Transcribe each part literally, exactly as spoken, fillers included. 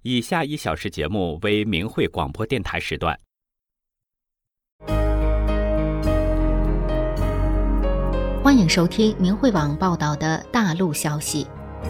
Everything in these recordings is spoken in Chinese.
以下一小时节目为明慧广播电台时段。 欢迎收听明慧网报道的大陆消息。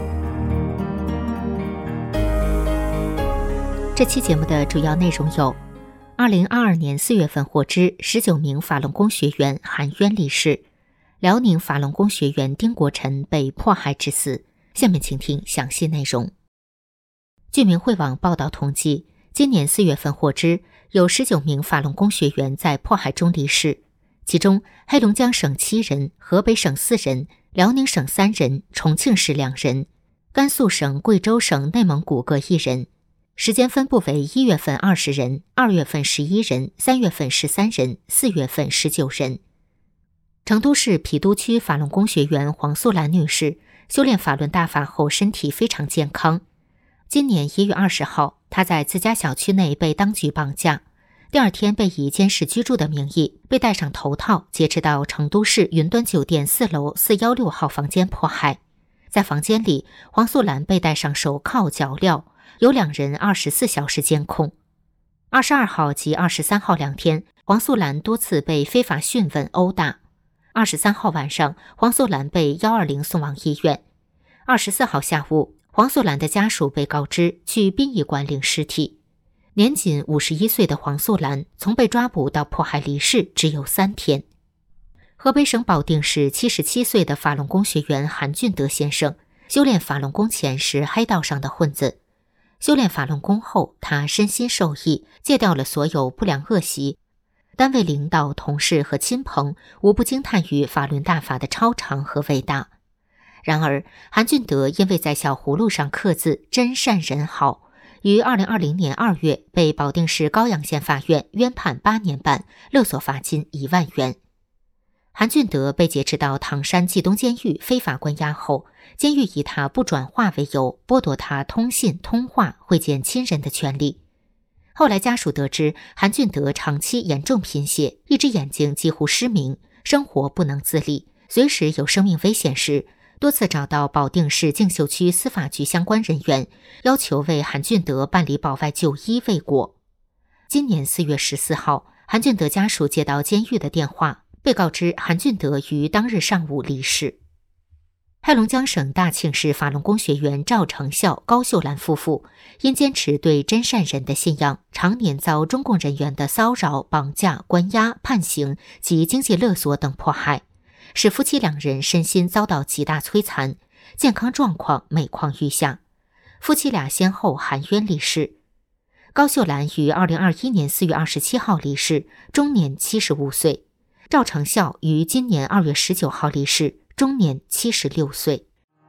这期节目的主要内容有：二零二二年四月份获知十九名法轮功学员含冤离世，辽宁法轮功学员丁国臣被迫害致死。下面请听详细内容。据明慧网报道统计，今年四月份获知有十九名法轮功学员在迫害中离世，其中黑龙江省七人，河北省四人，辽宁省三人，重庆市两人，甘肃省、贵州省、内蒙古各一人。时间分布为一月份二十人，二月份十一人，三月份十三人，四月份十九人。成都市郫都区法轮功学员黄素兰女士修炼法轮大法后身体非常健康。今年一月二十号，她在自家小区内被当局绑架，第二天被以监视居住的名义被戴上头套，劫持到成都市云端酒店四楼四一六号房间迫害。在房间里，黄素兰被戴上手铐脚镣，有两人二十四小时监控。二十二号及二十三号两天，黄素兰多次被非法讯问殴打。二十三号晚上，黄素兰被一二零送往医院。二十四号下午，黄素兰的家属被告知去殡仪馆领尸体。年仅五十一岁的黄素兰从被抓捕到迫害离世只有三天。河北省保定市七十七岁的法轮功学员韩俊德先生，修炼法轮功前是黑道上的混子，修炼法轮功后，他身心受益，戒掉了所有不良恶习。单位领导、同事和亲朋无不惊叹于法轮大法的超常和伟大。然而，韩俊德因为在小葫芦上刻字真善人好，于二零二零年二月被保定市高阳县法院冤判八年半，勒索罚金一万元。韩俊德被劫持到唐山冀东监狱非法关押后，监狱以他不转化为由，剥夺他通信、通话、会见亲人的权利。后来家属得知韩俊德长期严重贫血，一只眼睛几乎失明，生活不能自理，随时有生命危险时，多次找到保定市静秀区司法局相关人员，要求为韩俊德办理保外就医未果。今年四月十四号，韩俊德家属接到监狱的电话，被告知韩俊德于当日上午离世。黑龙江省大庆市法轮功学员赵成孝、高秀兰夫妇因坚持对真善人的信仰，常年遭中共人员的骚扰、绑架、关押、判刑及经济勒索等迫害，使夫妻两人身心遭到极大摧残，健康状况每况愈下。夫妻俩先后含冤离世。高秀兰于二零二一年四月二十七号离世，终年七十五岁。赵成孝于今年二月十九号离世，终年七十六岁。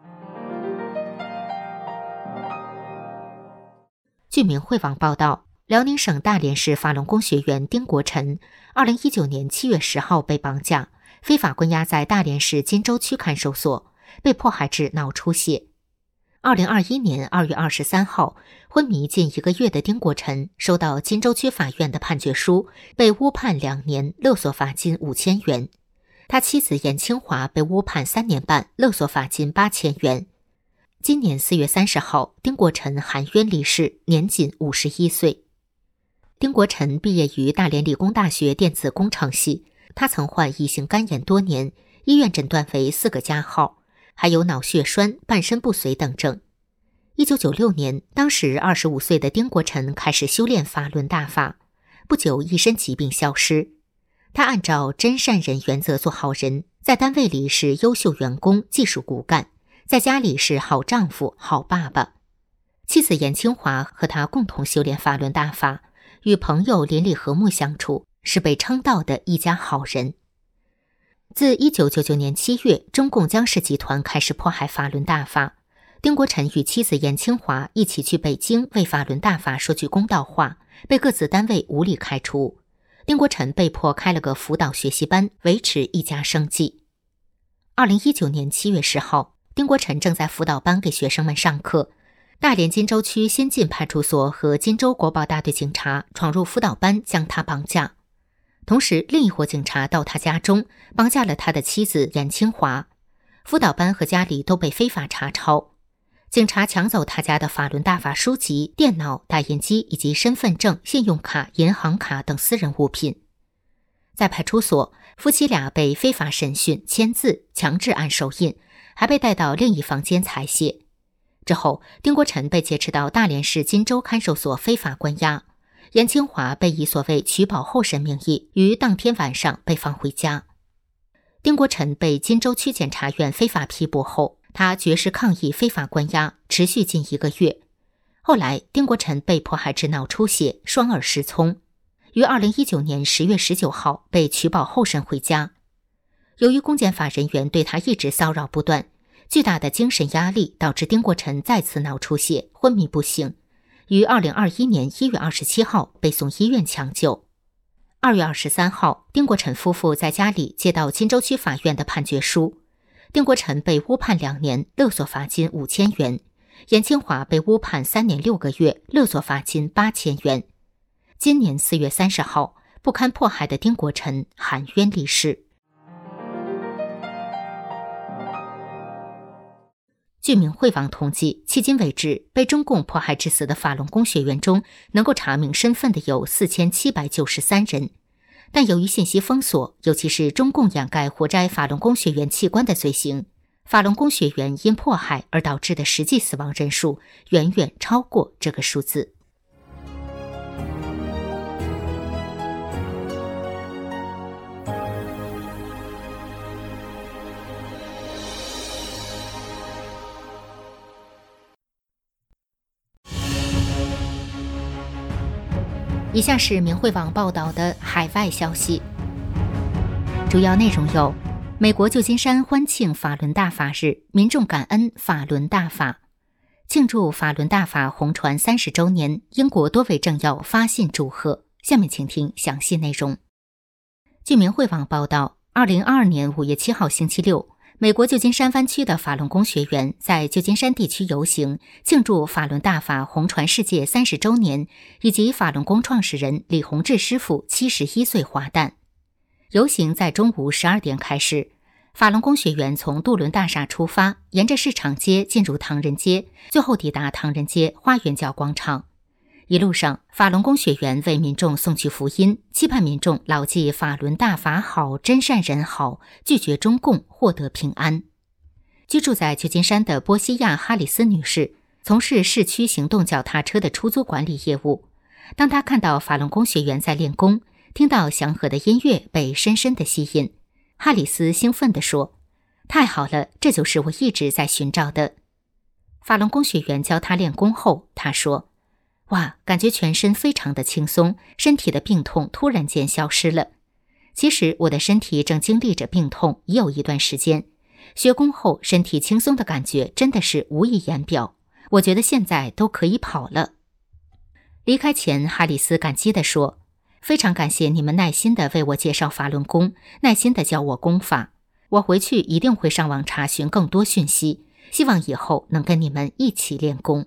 据明慧网报道，辽宁省大连市法轮功学员丁国臣二零一九年七月十号被绑架，非法关押在大连市金州区看守所，被迫害致脑出血。二零二一年二月二十三号，昏迷近一个月的丁国臣收到金州区法院的判决书，被误判两年，勒索罚金五千元。他妻子严清华被误判三年半，勒索罚金八千元。今年四月三十号，丁国臣含冤离世，年仅五十一岁。丁国臣毕业于大连理工大学电子工程系，他曾患乙型肝炎多年，医院诊断为四个加号，还有脑血栓、半身不遂等症。一九九六年，当时二十五岁的丁国臣开始修炼法轮大法，不久一身疾病消失。他按照真善人原则做好人，在单位里是优秀员工、技术骨干，在家里是好丈夫、好爸爸。妻子严清华和他共同修炼法轮大法，与朋友邻里和睦相处，是被称道的一家好人。自一九九九年七月，中共江氏集团开始迫害法轮大法，丁国臣与妻子严清华一起去北京为法轮大法说句公道话，被各自单位无理开除。丁国臣被迫开了个辅导学习班，维持一家生计。二零一九年七月十号，丁国臣正在辅导班给学生们上课，大连金州区先进派出所和金州国保大队警察闯入辅导班，将他绑架。同时，另一伙警察到他家中，绑架了他的妻子严清华。辅导班和家里都被非法查抄。 警察抢走他家的法轮大法书籍、电脑、打印机以及身份证、信用卡、银行卡等私人物品。在派出所，夫妻俩被非法审讯、签字、强制按手印，还被带到另一房间采血。之后，丁国成被劫持到大连市金州看守所非法关押，严清华被以所谓取保候审名义，于当天晚上被放回家。丁国成被金州区检察院非法批捕后，他绝食抗议非法关押，持续近一个月。后来，丁国成被迫害致脑出血，双耳失聪，于二零一九年十月十九号被取保候审回家。由于公检法人员对他一直骚扰不断，巨大的精神压力导致丁国成再次脑出血，昏迷不醒，于二零二一年一月二十七号被送医院抢救。二月二十三号，丁国成夫妇在家里接到金州区法院的判决书，丁国成被误判两年，勒索罚金五千元；严清华被误判三年六个月，勒索罚金八千元。今年四月三十号，不堪迫害的丁国成含冤离世。据明慧网统计，迄今为止，被中共迫害致死的法轮功学员中，能够查明身份的有四千七百九十三人。但由于信息封锁，尤其是中共掩盖活摘法轮功学员器官的罪行，法轮功学员因迫害而导致的实际死亡人数远远超过这个数字。以下是明慧网报道的海外消息，主要内容有：美国旧金山欢庆法轮大法日，民众感恩法轮大法；庆祝法轮大法红传三十周年，英国多位政要发信祝贺。下面请听详细内容。据明慧网报道，二零二二年五月七号星期六，美国旧金山湾区的法轮功学员在旧金山地区游行，庆祝法轮大法红传世界三十周年，以及法轮功创始人李洪志师傅七十一岁华诞。游行在中午十二点开始，法轮功学员从渡轮大厦出发，沿着市场街进入唐人街，最后抵达唐人街花园角广场。一路上，法轮功学员为民众送去福音，期盼民众牢记法轮大法好，真善人好，拒绝中共，获得平安。居住在旧金山的波西亚·哈里斯女士从事市区行动脚踏车的出租管理业务。当她看到法轮功学员在练功，听到祥和的音乐，被深深的吸引。哈里斯兴奋地说：“太好了，这就是我一直在寻找的。”法轮功学员教她练功后，她说：“哇，感觉全身非常的轻松，身体的病痛突然间消失了。其实我的身体正经历着病痛已有一段时间，学功后身体轻松的感觉真的是无以言表，我觉得现在都可以跑了。”离开前，哈里斯感激地说：“非常感谢你们耐心地为我介绍法轮功，耐心地教我功法，我回去一定会上网查询更多讯息，希望以后能跟你们一起练功。”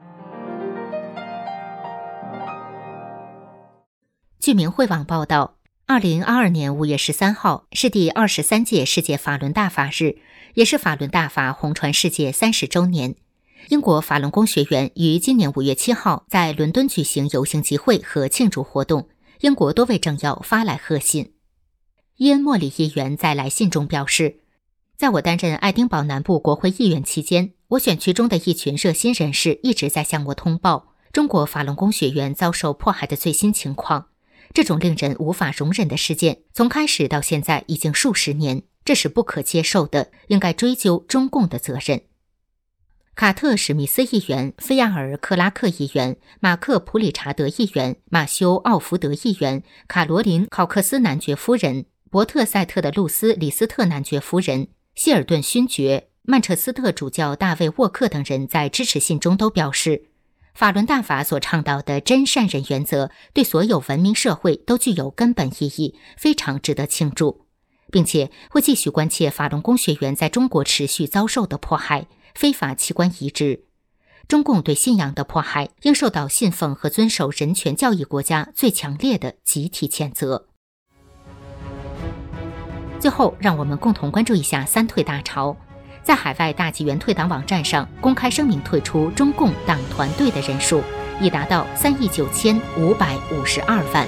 据明慧网报道，二零二二年五月十三号是第二十三届世界法轮大法日，也是法轮大法红传世界三十周年。英国法轮功学员于今年五月七号在伦敦举行游行集会和庆祝活动，英国多位政要发来贺信。伊恩·莫里议员在来信中表示，在我担任爱丁堡南部国会议员期间，我选区中的一群热心人士一直在向我通报中国法轮功学员遭受迫害的最新情况。这种令人无法容忍的事件从开始到现在已经数十年，这是不可接受的，应该追究中共的责任。卡特·史密斯议员、菲亚尔·克拉克议员、马克·普理查德议员、马修·奥福德议员、卡罗琳·考克斯男爵夫人、伯特塞特的露丝·李斯特男爵夫人、希尔顿勋爵、曼彻斯特主教大卫·沃克等人在支持信中都表示，法轮大法所倡导的真善人原则对所有文明社会都具有根本意义，非常值得庆祝，并且会继续关切法轮功学员在中国持续遭受的迫害、非法器官移植。中共对信仰的迫害应受到信奉和遵守人权教义国家最强烈的集体谴责。最后，让我们共同关注一下三退大潮。 在海外大纪元退党网站上公开声明退出中共党团队的人数已达到三亿九千五百五十二万。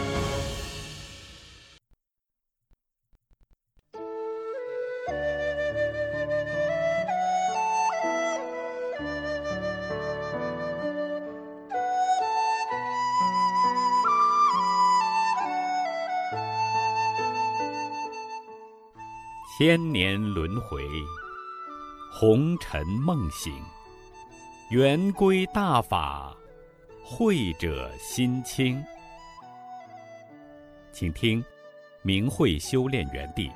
千年轮回，红尘梦醒，圆规大法，慧者心清。请听明慧修炼园地。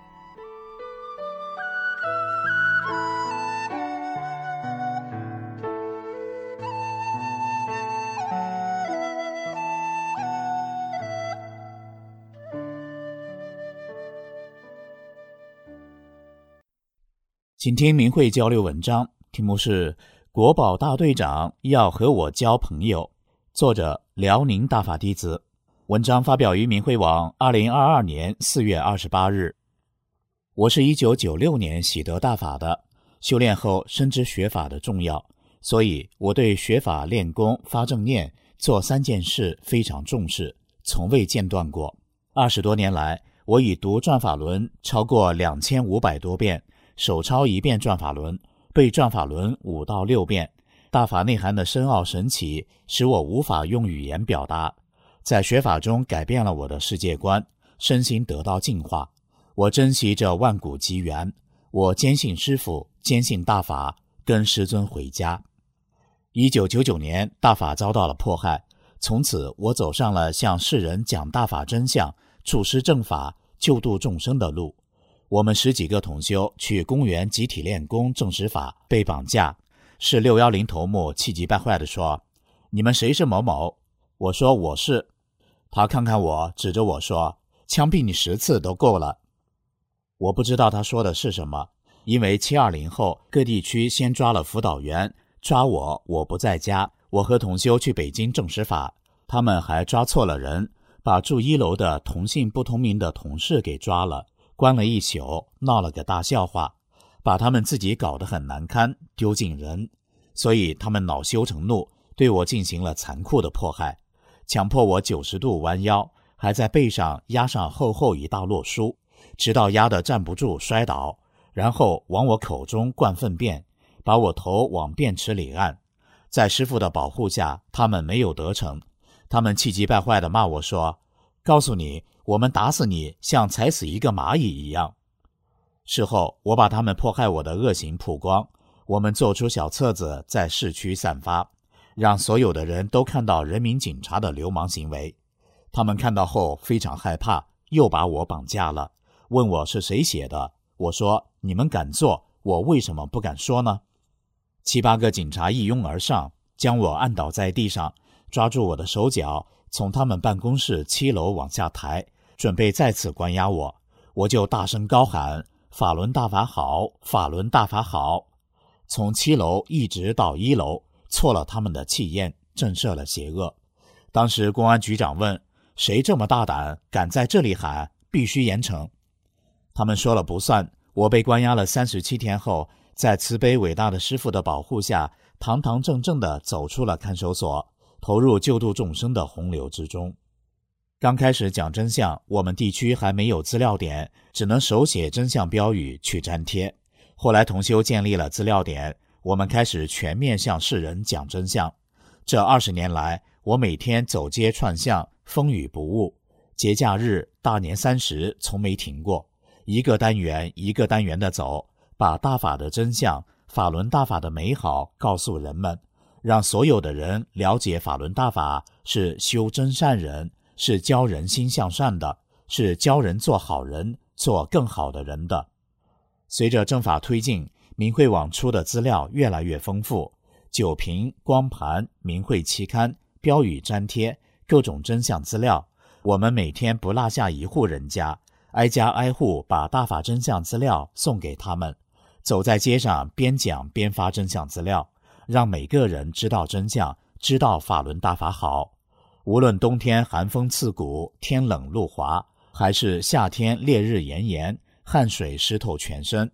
请听明慧交流文章，题目是国宝大队长要和我交朋友，作者辽宁大法弟子。文章发表于明慧网二零二二年四月二十八日。我是一九九六年喜得大法的，修炼后深知学法的重要，所以我对学法练功发正念做三件事非常重视，从未间断过。二十多年来，我已读转法轮超过两千五百多遍，手抄一遍转法轮，背转法轮五到六遍。大法内涵的深奥神奇使我无法用语言表达，在学法中改变了我的世界观，身心得到净化。我珍惜这万古机缘，我坚信师父，坚信大法，跟师尊回家。一九九九年大法遭到了迫害，从此我走上了向世人讲大法真相、处师正法、救度众生的路。我们十几个同修去公园集体练功证实法，被绑架。是六一零头目气急败坏地说：“你们谁是某某？”我说：“我是。”他看看我，指着我说：“枪毙你十次都够了。”我不知道他说的是什么，因为七二零后各地区先抓了辅导员，抓我，我不在家，我和同修去北京证实法，他们还抓错了人，把住一楼的同姓不同名的同事给抓了，关了一宿，闹了个大笑话，把他们自己搞得很难堪，丢尽人，所以他们恼羞成怒，对我进行了残酷的迫害，强迫我九十度弯腰，还在背上压上厚厚一大摞书，直到压得站不住摔倒，然后往我口中灌粪便，把我头往便池里按。在师父的保护下，他们没有得逞，他们气急败坏地骂我说：“告诉你，我们打死你像踩死一个蚂蚁一样。”事后我把他们迫害我的恶行曝光，我们做出小册子在市区散发，让所有的人都看到人民警察的流氓行为。他们看到后非常害怕，又把我绑架了，问我是谁写的。我说：“你们敢做，我为什么不敢说呢？”七八个警察一拥而上，将我按倒在地上，抓住我的手脚，从他们办公室七楼往下抬，准备再次关押我。我就大声高喊：“法轮大法好，法轮大法好！”从七楼一直到一楼，挫了他们的气焰，震慑了邪恶。当时公安局长问：“谁这么大胆，敢在这里喊？必须严惩。”他们说了不算。我被关押了三十七天后，在慈悲伟大的师父的保护下，堂堂正正地走出了看守所，投入救度众生的洪流之中。刚开始讲真相，我们地区还没有资料点，只能手写真相标语去粘贴。后来同修建立了资料点，我们开始全面向世人讲真相。这二十年来，我每天走街串巷，风雨不误，节假日、大年三十从没停过，一个单元一个单元的走，把大法的真相、法轮大法的美好告诉人们，让所有的人了解法轮大法是修真善人，是教人心向善的，是教人做好人，做更好的人的。随着正法推进，明慧网出的资料越来越丰富，酒瓶、光盘、明慧期刊、标语粘贴，各种真相资料，我们每天不落下一户人家，挨家挨户把大法真相资料送给他们，走在街上边讲边发真相资料，让每个人知道真相，知道法轮大法好。无论冬天寒风刺骨，天冷路滑，还是夏天烈日炎炎，汗水湿透全身，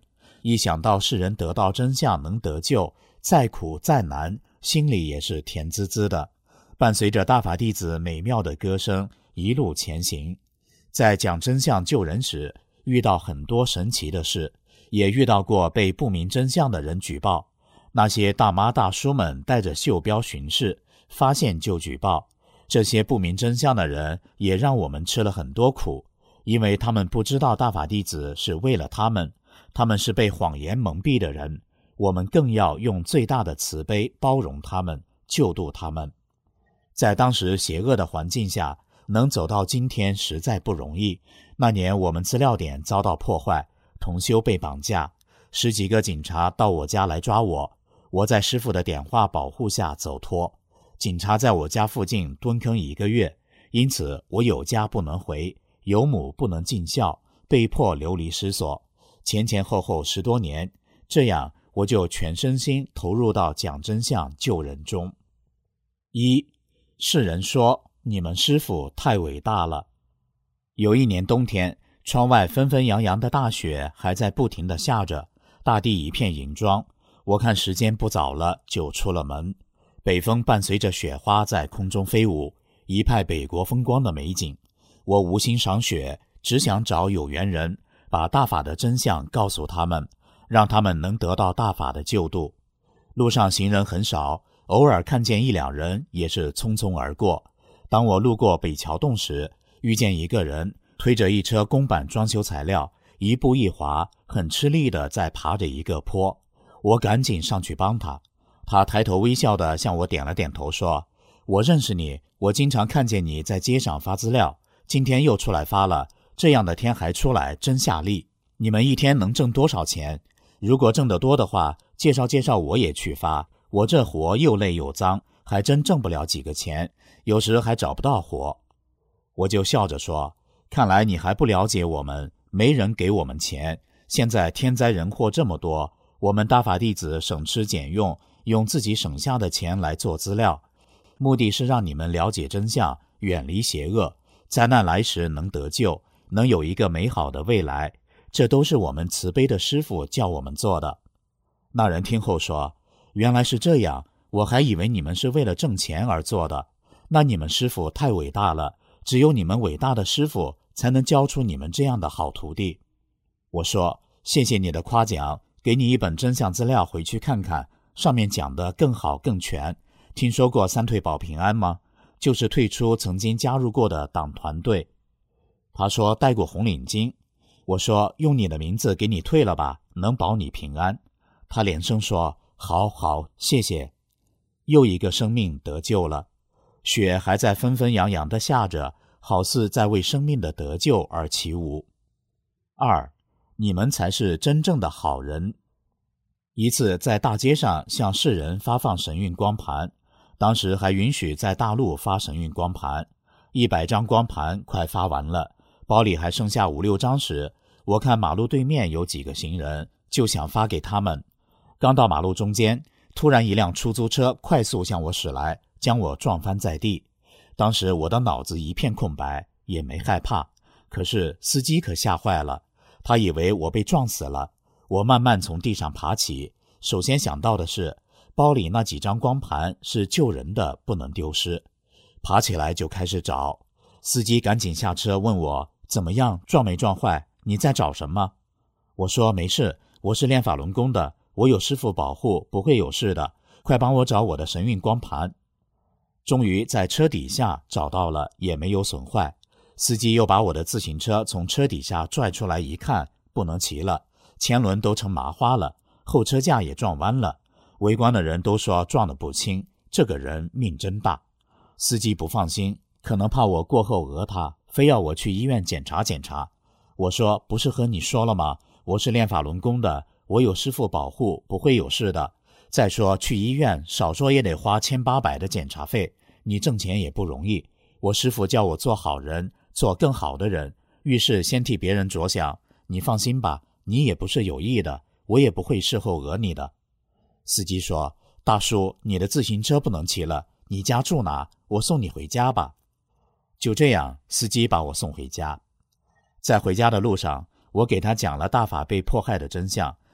一想到世人得到真相能得救，再苦再难，心里也是甜滋滋的。伴随着大法弟子美妙的歌声，一路前行。在讲真相救人时，遇到很多神奇的事，也遇到过被不明真相的人举报。那些大妈大叔们带着袖标巡视，发现就举报。这些不明真相的人也让我们吃了很多苦，因为他们不知道大法弟子是为了他们，他们是被谎言蒙蔽的人，我们更要用最大的慈悲包容他们，救度他们。在当时邪恶的环境下，能走到今天实在不容易。那年我们资料点遭到破坏，同修被绑架，十几个警察到我家来抓我，我在师父的点化保护下走脱。警察在我家附近蹲坑一个月，因此我有家不能回，有母不能尽孝，被迫流离失所。前前后后十多年，这样我就全身心投入到讲真相救人中。一，世人说你们师父太伟大了。有一年冬天，窗外纷纷扬扬的大雪还在不停地下着，大地一片银装。我看时间不早了，就出了门。北风伴随着雪花在空中飞舞，一派北国风光的美景。我无心赏雪，只想找有缘人，把大法的真相告诉他们，让他们能得到大法的救度。路上行人很少，偶尔看见一两人也是匆匆而过。当我路过北桥洞时，遇见一个人推着一车公版装修材料，一步一滑，很吃力地在爬着一个坡。我赶紧上去帮他，他抬头微笑地向我点了点头，说：我认识你，我经常看见你在街上发资料，今天又出来发了，这样的天还出来，真下力。你们一天能挣多少钱？如果挣得多的话，介绍介绍我也去发。我这活又累又脏，还真挣不了几个钱，有时还找不到活。我就笑着说：看来你还不了解我们，没人给我们钱，现在天灾人祸这么多，我们大法弟子省吃俭用，用自己省下的钱来做资料，目的是让你们了解真相，远离邪恶，灾难来时能得救，能有一个美好的未来，这都是我们慈悲的师父叫我们做的。那人听后说：原来是这样，我还以为你们是为了挣钱而做的。那你们师父太伟大了，只有你们伟大的师父才能教出你们这样的好徒弟。我说：谢谢你的夸奖，给你一本真相资料回去看看，上面讲的更好更全。听说过三退保平安吗？就是退出曾经加入过的党团队。他说戴过红领巾。我说用你的名字给你退了吧，能保你平安。他连声说好好，谢谢。又一个生命得救了，雪还在纷纷扬扬地下着，好似在为生命的得救而起舞。二，你们才是真正的好人。一次在大街上向世人发放神韵光盘，当时还允许在大陆发神韵光盘，一百张光盘快发完了，包里还剩下五六张时，我看马路对面有几个行人，就想发给他们。刚到马路中间，突然一辆出租车快速向我驶来，将我撞翻在地。当时我的脑子一片空白，也没害怕，可是司机可吓坏了，他以为我被撞死了。我慢慢从地上爬起，首先想到的是包里那几张光盘是救人的，不能丢失。爬起来就开始找，司机赶紧下车问我怎么样，撞没撞坏，你在找什么？我说没事，我是练法轮功的，我有师父保护，不会有事的，快帮我找我的神韵光盘。终于在车底下找到了，也没有损坏。司机又把我的自行车从车底下拽出来一看，不能骑了，前轮都成麻花了，后车架也撞弯了。围观的人都说撞得不轻，这个人命真大。司机不放心，可能怕我过后讹他，非要我去医院检查检查。我说不是和你说了吗，我是练法轮功的，我有师父保护，不会有事的。再说去医院少说也得花千八百的检查费，你挣钱也不容易。我师父叫我做好人，做更好的人，遇事先替别人着想，你放心吧，你也不是有意的，我也不会事后讹你的。司机说，大叔，你的自行车不能骑了，你家住哪？我送你回家吧。就这样，司机把我送回家。在回家的路上，我给他讲了大法被迫害的真相，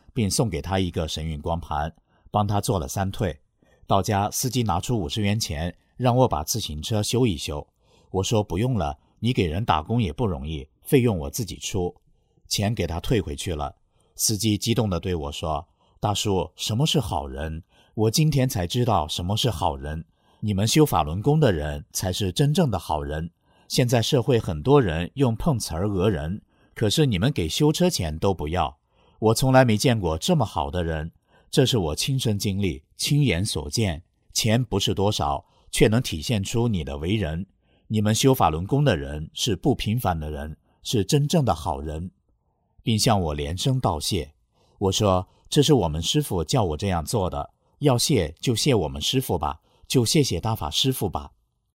并送给他一个神韵光盘，帮他做了三退。到家，司机拿出五十元钱让我把自行车修一修。我说不用了，你给人打工也不容易，费用我自己出。钱给他退回去了。司机激动地对我说，大叔，什么是好人？我今天才知道什么是好人。你们修法轮功的人才是真正的好人。现在社会很多人用碰瓷儿讹人，可是你们给修车钱都不要。我从来没见过这么好的人，这是我亲身经历，亲眼所见。钱不是多少，却能体现出你的为人。你们修法轮功的人是不平凡的人，是真正的好人，并向我连声道谢。我说，这是我们师父叫我这样做的，要谢就谢我们师父吧，就谢谢大法师父吧。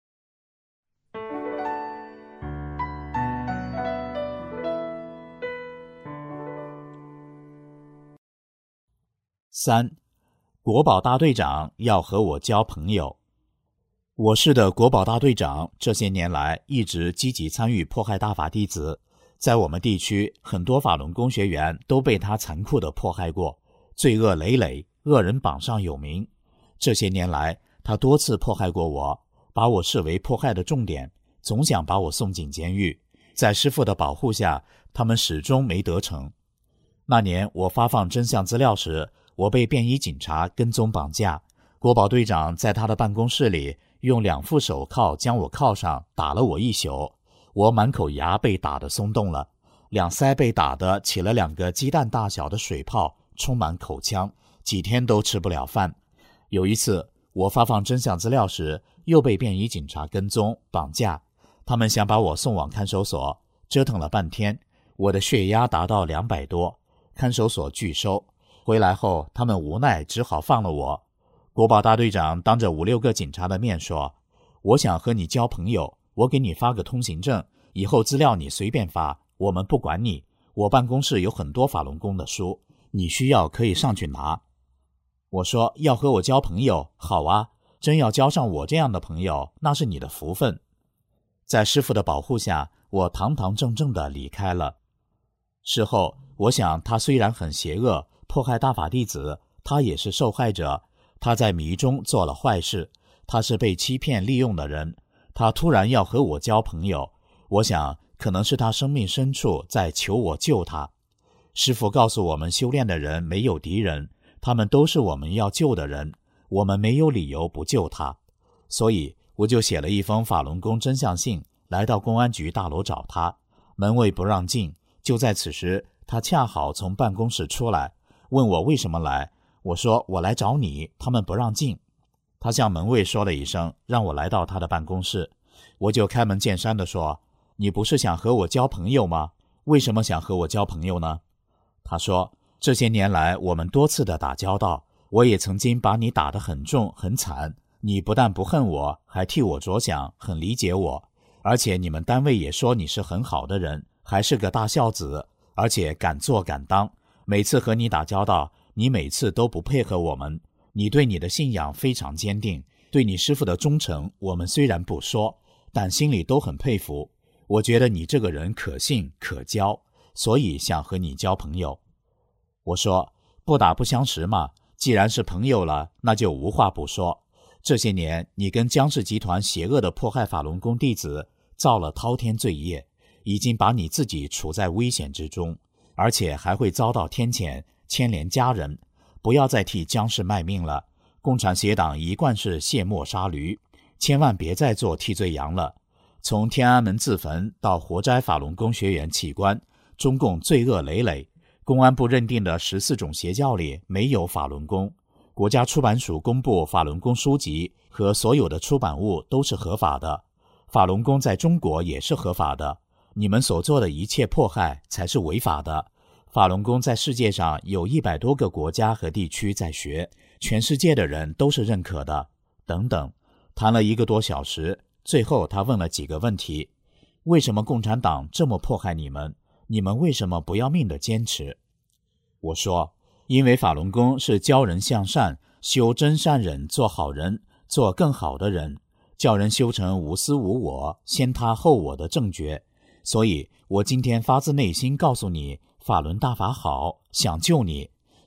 三，国宝大队长要和我交朋友。我市的国宝大队长这些年来一直积极参与迫害大法弟子，在我们地区很多法轮功学员都被他残酷地迫害过，罪恶累累，恶人榜上有名。这些年来他多次迫害过我，把我视为迫害的重点，总想把我送进监狱。在师父的保护下，他们始终没得逞。那年我发放真相资料时，我被便衣警察跟踪绑架，国宝队长在他的办公室里用两副手铐将我铐上，打了我一宿。我满口牙被打得松动了，两腮被打得起了两个鸡蛋大小的水泡，充满口腔，几天都吃不了饭。有一次我发放真相资料时，又被便衣警察跟踪绑架，他们想把我送往看守所，折腾了半天，我的血压达到两百多，看守所拒收。回来后他们无奈只好放了我。国宝大队长当着五六个警察的面说，我想和你交朋友，我给你发个通行证，以后资料你随便发，我们不管你。我办公室有很多法轮功的书，你需要可以上去拿。我说，要和我交朋友，好啊，真要交上我这样的朋友，那是你的福分。在师父的保护下，我堂堂正正地离开了。事后我想，他虽然很邪恶，迫害大法弟子，他也是受害者。他在迷中做了坏事，他是被欺骗利用的人。他突然要和我交朋友，我想可能是他生命深处在求我救他。师父告诉我们，修炼的人没有敌人，他们都是我们要救的人，我们没有理由不救他。所以我就写了一封法轮功真相信，来到公安局大楼找他，门卫不让进。就在此时，他恰好从办公室出来，问我为什么来。我说，我来找你，他们不让进。他向门卫说了一声，让我来到他的办公室。我就开门见山地说，你不是想和我交朋友吗？为什么想和我交朋友呢？他说，这些年来我们多次的打交道，我也曾经把你打得很重很惨，你不但不恨我，还替我着想，很理解我。而且你们单位也说你是很好的人，还是个大孝子，而且敢做敢当。每次和你打交道，你每次都不配合我们，你对你的信仰非常坚定，对你师父的忠诚我们虽然不说，但心里都很佩服。我觉得你这个人可信可交，所以想和你交朋友。我说，不打不相识嘛，既然是朋友了，那就无话不说。这些年你跟江氏集团邪恶的迫害法轮功弟子，造了滔天罪业，已经把你自己处在危险之中，而且还会遭到天谴，牵连家人。不要再替江氏卖命了，共产邪党一贯是卸磨杀驴，千万别再做替罪羊了。从天安门自焚到活摘法轮功学员器官，中共罪恶累累。公安部认定的十四种邪教里没有法轮功，国家出版署公布法轮功书籍和所有的出版物都是合法的，法轮功在中国也是合法的，你们所做的一切迫害才是违法的。法轮功在世界上有一百多个国家和地区在学，全世界的人都是认可的，等等。谈了一个多小时，最后他问了几个问题：为什么共产党这么迫害你们？你们为什么不要命的坚持？我说，因为法轮功是教人向善，修真善忍，做好人，做更好的人，叫人修成无私无我，先他后我的正觉。所以我今天发自内心告诉你，法轮大法好，想救你。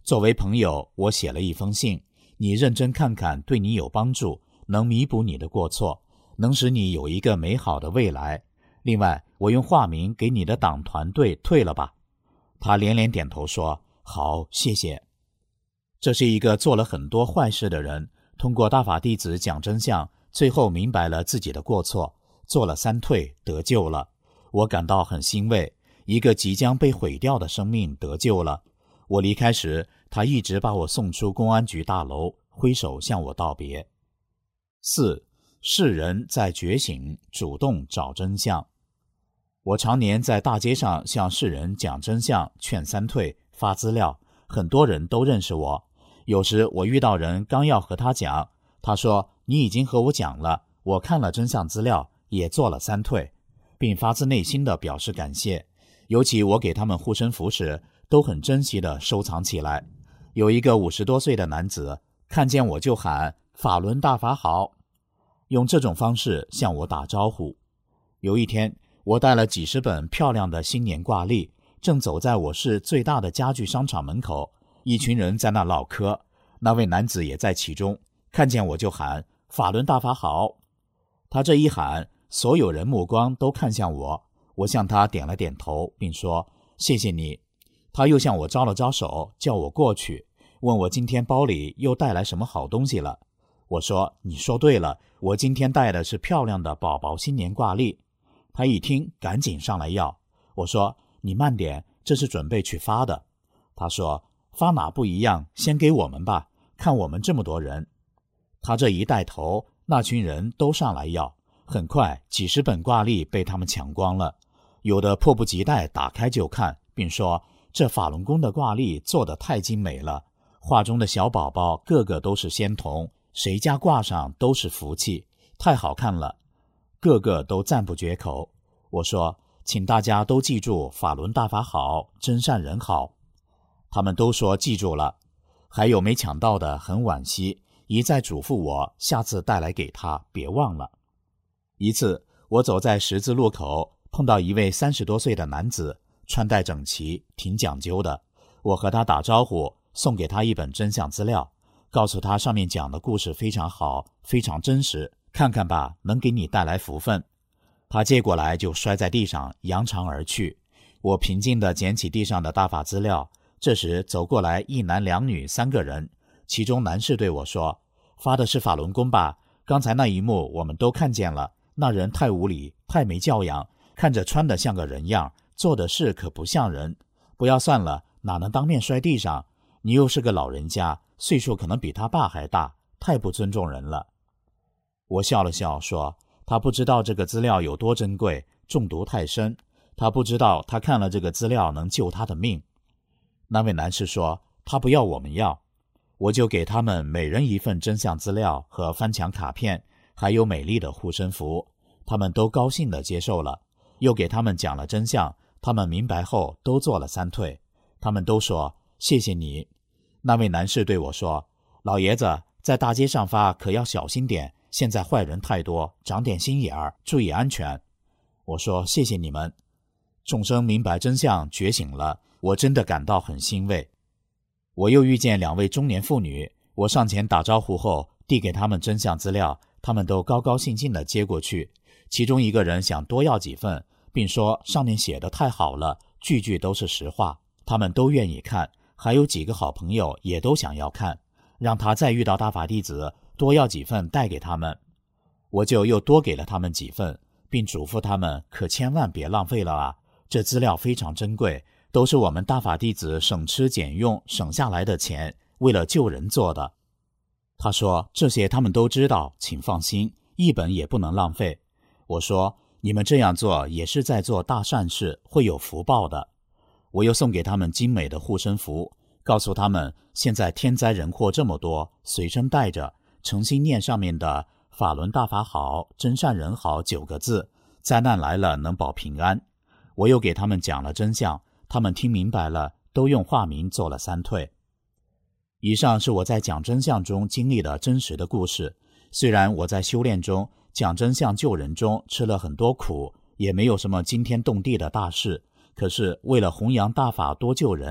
作为朋友，我写了一封信，你认真看看，对你有帮助，能弥补你的过错，能使你有一个美好的未来。另外，我用化名给你的党团队退了吧。他连连点头说，好，谢谢。这是一个做了很多坏事的人，通过大法弟子讲真相，最后明白了自己的过错，做了三退，得救了。我感到很欣慰，一个即将被毁掉的生命得救了。我离开时，他一直把我送出公安局大楼，挥手向我道别。四，世人在觉醒，主动找真相。我常年在大街上向世人讲真相，劝三退，发资料，很多人都认识我。有时我遇到人刚要和他讲，他说，你已经和我讲了，我看了真相资料，也做了三退，并发自内心地表示感谢。尤其我给他们护身符时，都很珍惜地收藏起来。有一个五十多岁的男子，看见我就喊，法轮大法好，用这种方式向我打招呼。有一天，我带了几十本漂亮的新年挂历，正走在我市最大的家具商场门口，一群人在那唠嗑，那位男子也在其中，看见我就喊，法轮大法好。他这一喊，所有人目光都看向我，我向他点了点头，并说，谢谢你。他又向我招了招手，叫我过去，问我今天包里又带来什么好东西了。我说，你说对了，我今天带的是漂亮的宝宝新年挂历。他一听，赶紧上来要。我说，你慢点，这是准备去发的。他说，发哪不一样，先给我们吧，看我们这么多人。他这一带头，那群人都上来要，很快几十本挂历被他们抢光了，有的迫不及待打开就看，并说，这法轮功的挂历做得太精美了，画中的小宝宝个个都是仙童，谁家挂上都是福气，太好看了，个个都赞不绝口。我说，请大家都记住，法轮大法好，真善人好。他们都说记住了，还有没抢到的很惋惜，一再嘱咐我下次带来给他，别忘了。一次，我走在十字路口，碰到一位三十多岁的男子，穿戴整齐，挺讲究的。我和他打招呼，送给他一本真相资料，告诉他上面讲的故事非常好，非常真实，看看吧，能给你带来福分。他接过来就摔在地上，扬长而去。我平静地捡起地上的大法资料，这时走过来一男两女三个人，其中男士对我说，发的是法轮功吧？刚才那一幕我们都看见了，那人太无礼，太没教养，看着穿得像个人样，做的事可不像人。不要算了，哪能当面摔地上？你又是个老人家，岁数可能比他爸还大，太不尊重人了。我笑了笑说，他不知道这个资料有多珍贵，中毒太深，他不知道他看了这个资料能救他的命。那位男士说，他不要我们要。我就给他们每人一份真相资料和翻墙卡片，还有美丽的护身符，他们都高兴地接受了。又给他们讲了真相，他们明白后都做了三退。他们都说，谢谢你。那位男士对我说，老爷子，在大街上发可要小心点，现在坏人太多，长点心眼儿，注意安全。我说，谢谢你们。众生明白真相，觉醒了，我真的感到很欣慰。我又遇见两位中年妇女，我上前打招呼后，递给他们真相资料，他们都高高兴兴地接过去。其中一个人想多要几份，并说上面写的太好了，句句都是实话，他们都愿意看，还有几个好朋友也都想要看，让他再遇到大法弟子多要几份带给他们。我就又多给了他们几份，并嘱咐他们可千万别浪费了啊，这资料非常珍贵，都是我们大法弟子省吃俭用省下来的钱，为了救人做的。他说，这些他们都知道，请放心，一本也不能浪费。我说，你们这样做也是在做大善事，会有福报的。我又送给他们精美的护身符，告诉他们现在天灾人祸这么多，随身带着，诚心念上面的法轮大法好，真善人好九个字，灾难来了能保平安。我又给他们讲了真相，他们听明白了，都用化名做了三退。以上是我在讲真相中经历的真实的故事。虽然我在修炼中讲真相救人中吃了很多苦，也没有什么惊天动地的大事，可是为了弘扬大法多救人，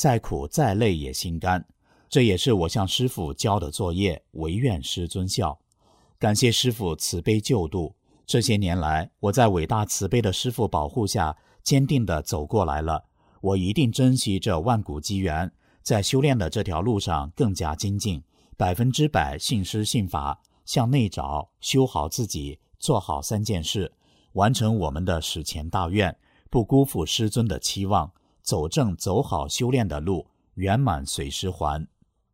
再苦再累也心甘。这也是我向师父交的作业，唯愿师遵效。感谢师父慈悲救度，这些年来我在伟大慈悲的师父保护下坚定地走过来了。我一定珍惜这万古机缘，在修炼的这条路上更加精进，百分之百信师信法，向内找，修好自己，做好三件事，完成我们的史前大愿，不辜负师尊的期望，走正走好修炼的路，圆满随师还。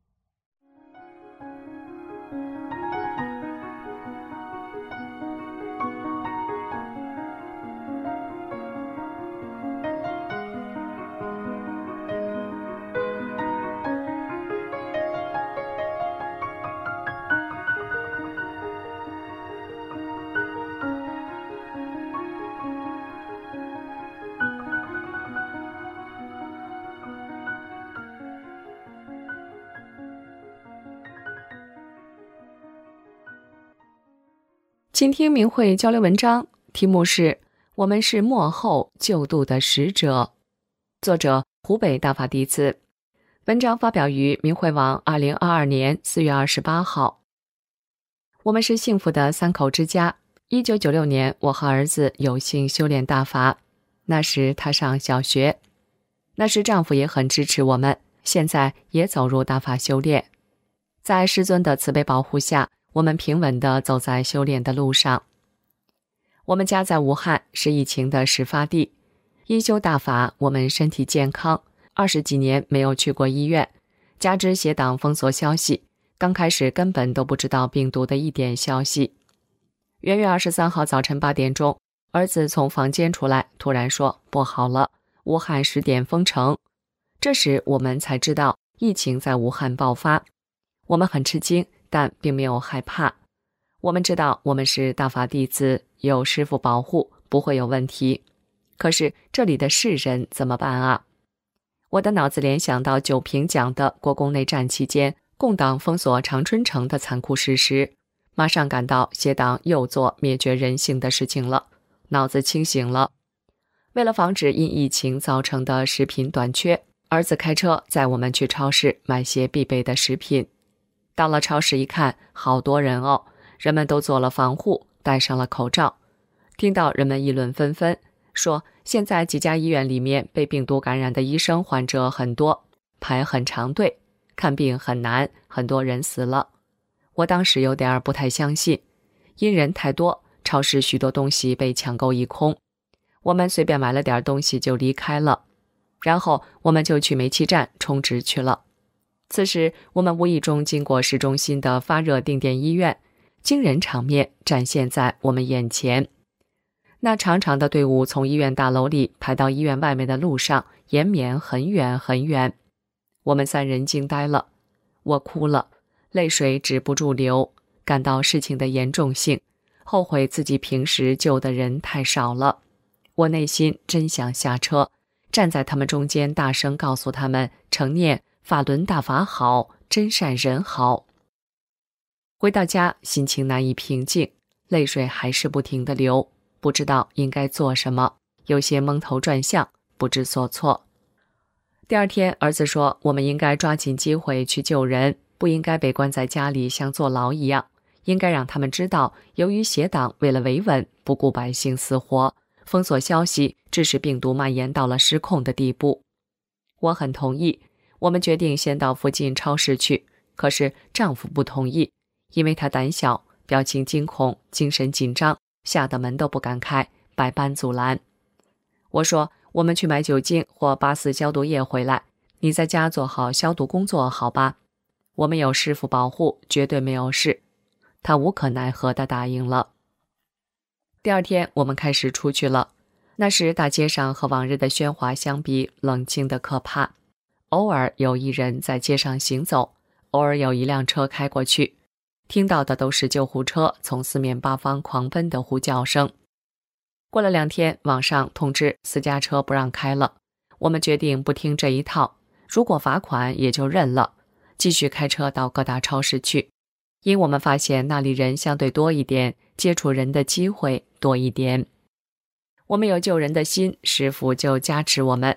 请听明慧交流文章，题目是我们是末后救度的使者，作者湖北大法弟子。文章发表于明慧网二零二二年四月二十八号。我们是幸福的三口之家。一九九六年，我和儿子有幸修炼大法，那时他上小学。那时丈夫也很支持我们，现在也走入大法修炼。在师尊的慈悲保护下，我们平稳地走在修炼的路上。我们家在武汉，是疫情的始发地。因修大法，我们身体健康，二十几年没有去过医院，加之邪党封锁消息，刚开始根本都不知道病毒的一点消息。元月二十三号早晨八点钟，儿子从房间出来，突然说不好了，武汉十点封城。这时我们才知道疫情在武汉爆发，我们很吃惊，但并没有害怕。我们知道我们是大法弟子，有师父保护，不会有问题。可是这里的世人怎么办啊？我的脑子联想到九评讲的国共内战期间共党封锁长春城的残酷事实，马上感到邪党又做灭绝人性的事情了，脑子清醒了。为了防止因疫情造成的食品短缺，儿子开车载我们去超市买些必备的食品。到了超市一看，好多人哦，人们都做了防护，戴上了口罩。听到人们议论纷纷，说现在几家医院里面被病毒感染的医生患者很多，排很长队，看病很难，很多人死了。我当时有点不太相信，因人太多，超市许多东西被抢购一空。我们随便买了点东西就离开了，然后我们就去煤气站充值去了。此时我们无意中经过市中心的发热定点医院，惊人场面展现在我们眼前。那长长的队伍从医院大楼里排到医院外面的路上，延绵很远很远。我们三人惊呆了，我哭了，泪水止不住流，感到事情的严重性，后悔自己平时救的人太少了。我内心真想下车，站在他们中间大声告诉他们，承念法轮大法好，真善人好。回到家，心情难以平静，泪水还是不停地流，不知道应该做什么，有些蒙头转向，不知所措。第二天，儿子说我们应该抓紧机会去救人，不应该被关在家里像坐牢一样，应该让他们知道，由于邪党为了维稳，不顾百姓死活，封锁消息，致使病毒蔓延到了失控的地步。我很同意，我们决定先到附近超市去，可是丈夫不同意，因为他胆小，表情惊恐，精神紧张，吓得门都不敢开，百般阻拦。我说我们去买酒精或八四消毒液回来，你在家做好消毒工作好吧？我们有师父保护，绝对没有事。他无可奈何地答应了。第二天我们开始出去了，那时大街上和往日的喧哗相比，冷清得可怕。偶尔有一人在街上行走，偶尔有一辆车开过去，听到的都是救护车从四面八方狂奔的呼叫声。过了两天，网上通知私家车不让开了，我们决定不听这一套，如果罚款也就认了，继续开车到各大超市去，因我们发现那里人相对多一点，接触人的机会多一点。我们有救人的心，师父就加持我们。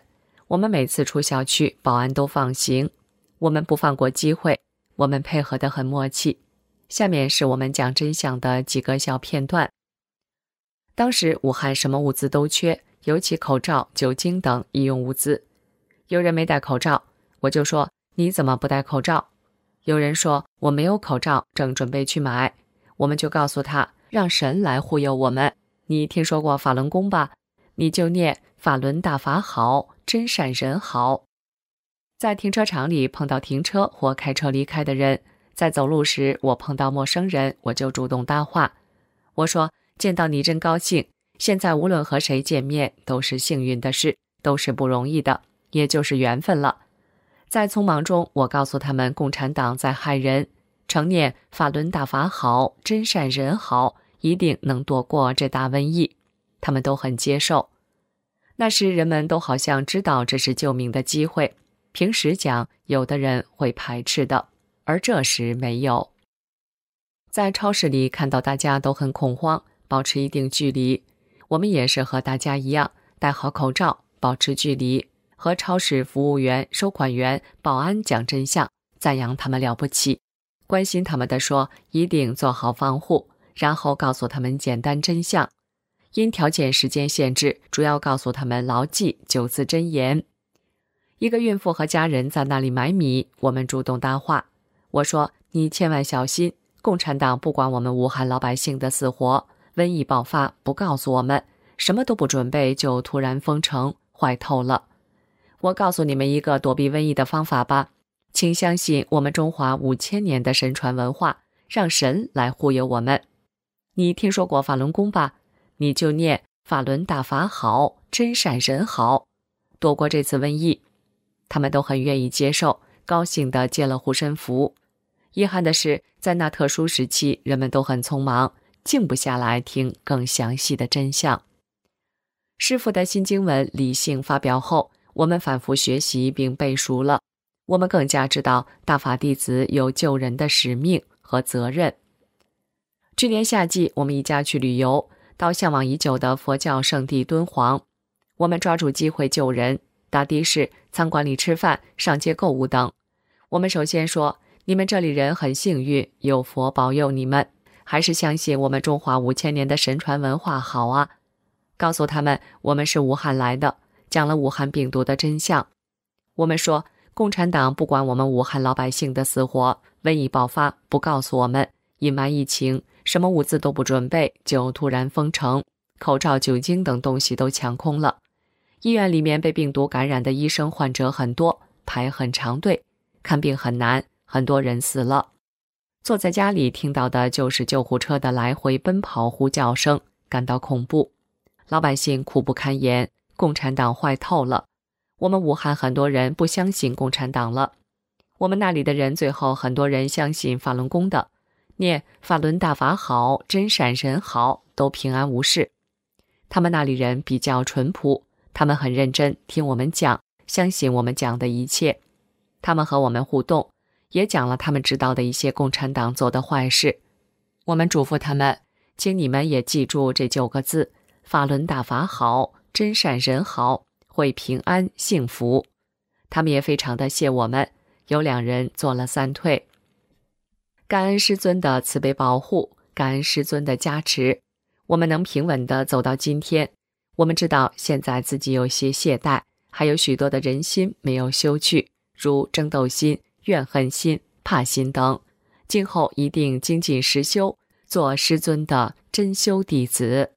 我们每次出小区，保安都放行，我们不放过机会，我们配合得很默契。下面是我们讲真相的几个小片段。当时武汉什么物资都缺，尤其口罩、酒精等医用物资。有人没戴口罩，我就说你怎么不戴口罩？有人说我没有口罩，正准备去买，我们就告诉他让神来护佑我们。你听说过法轮功吧？你就念法轮大法好，真善人好。在停车场里碰到停车或开车离开的人，在走路时我碰到陌生人，我就主动搭话。我说见到你真高兴，现在无论和谁见面都是幸运的事，都是不容易的，也就是缘分了。在匆忙中，我告诉他们共产党在害人，常念法轮大法好，真善人好，一定能躲过这大瘟疫。他们都很接受。那时人们都好像知道这是救命的机会，平时讲有的人会排斥的，而这时没有。在超市里看到大家都很恐慌，保持一定距离，我们也是和大家一样，戴好口罩，保持距离，和超市服务员、收款员、保安讲真相，赞扬他们了不起，关心他们的说一定做好防护，然后告诉他们简单真相。因条件时间限制，主要告诉他们牢记九字真言。一个孕妇和家人在那里买米，我们主动搭话。我说你千万小心，共产党不管我们武汉老百姓的死活，瘟疫爆发不告诉我们，什么都不准备就突然封城，坏透了。我告诉你们一个躲避瘟疫的方法吧，请相信我们中华五千年的神传文化，让神来护佑我们。你听说过法轮功吧？你就念法轮大法好，真善人好，躲过这次瘟疫。他们都很愿意接受，高兴地接了护身符。遗憾的是，在那特殊时期，人们都很匆忙，静不下来听更详细的真相。师父的新经文理性发表后，我们反复学习并背熟了，我们更加知道大法弟子有救人的使命和责任。去年夏季，我们一家去旅游，到向往已久的佛教圣地敦煌，我们抓住机会救人，打的士、餐馆里吃饭、上街购物等。我们首先说，你们这里人很幸运，有佛保佑你们，还是相信我们中华五千年的神传文化好啊。告诉他们我们是武汉来的，讲了武汉病毒的真相。我们说共产党不管我们武汉老百姓的死活，瘟疫爆发不告诉我们，隐瞒疫情，什么物资都不准备就突然封城，口罩、酒精等东西都抢空了。医院里面被病毒感染的医生患者很多，排很长队，看病很难，很多人死了。坐在家里听到的就是救护车的来回奔跑呼叫声，感到恐怖。老百姓苦不堪言，共产党坏透了。我们武汉很多人不相信共产党了。我们那里的人最后很多人相信法轮功的，念法轮大法好，真善人好，都平安无事。他们那里人比较淳朴，他们很认真听我们讲，相信我们讲的一切。他们和我们互动，也讲了他们知道的一些共产党做的坏事。我们嘱咐他们，请你们也记住这九个字，法轮大法好，真善人好，会平安幸福。他们也非常的谢我们，有两人做了三退。感恩师尊的慈悲保护，感恩师尊的加持，我们能平稳地走到今天。我们知道现在自己有些懈怠，还有许多的人心没有修去，如争斗心、怨恨心、怕心等。今后一定精进实修，做师尊的真修弟子。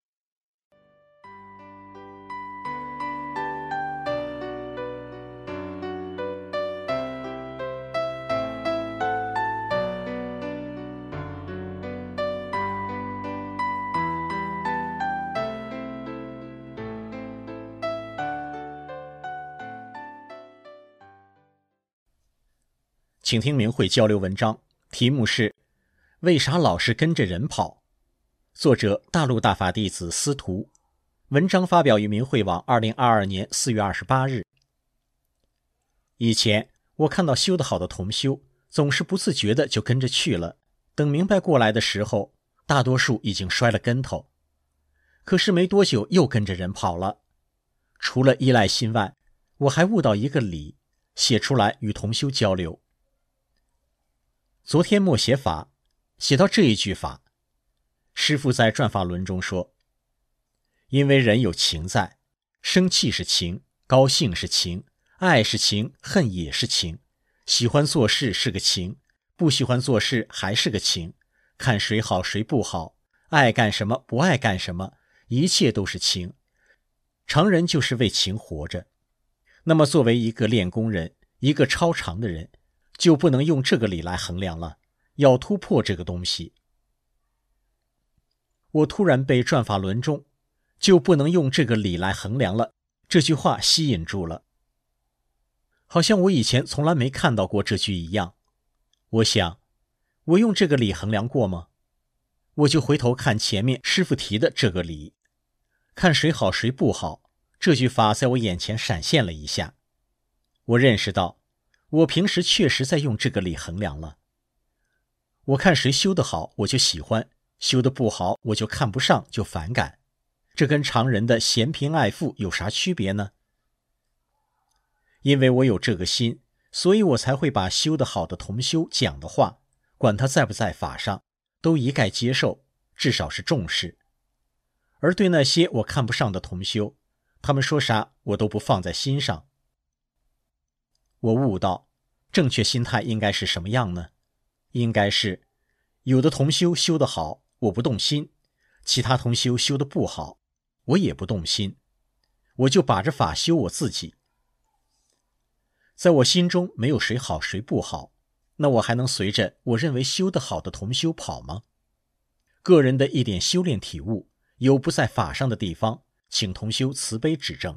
请听明慧交流文章，题目是为啥老是跟着人跑？作者大陆大法弟子司徒，文章发表于明慧网二零二二年四月二十八日。以前我看到修得好的同修，总是不自觉的就跟着去了，等明白过来的时候，大多数已经摔了跟头。可是没多久又跟着人跑了。除了依赖心外， 我还悟到一个理，写出来与同修交流。昨天默写法写到这一句法，师父在转法轮中说，因为人有情在，生气是情，高兴是情，爱是情，恨也是情，喜欢做事是个情，不喜欢做事还是个情，看谁好谁不好，爱干什么不爱干什么，一切都是情。常人就是为情活着。那么作为一个练功人，一个超常的人，就不能用这个理来衡量了，要突破这个东西。我突然被转法轮中就不能用这个理来衡量了这句话吸引住了，好像我以前从来没看到过这句一样。我想，我用这个理衡量过吗？我就回头看前面师父提的这个理，看谁好谁不好，这句法在我眼前闪现了一下。我认识到，我平时确实在用这个理衡量了。我看谁修得好，我就喜欢；修得不好，我就看不上，就反感。这跟常人的嫌贫爱富有啥区别呢？因为我有这个心，所以我才会把修得好的同修讲的话，管他在不在法上，都一概接受，至少是重视。而对那些我看不上的同修，他们说啥我都不放在心上。我悟到，正确心态应该是什么样呢？应该是，有的同修修得好，我不动心；其他同修修得不好，我也不动心。我就把着法修我自己。在我心中没有谁好谁不好，那我还能随着我认为修得好的同修跑吗？个人的一点修炼体悟，有不在法上的地方，请同修慈悲指正。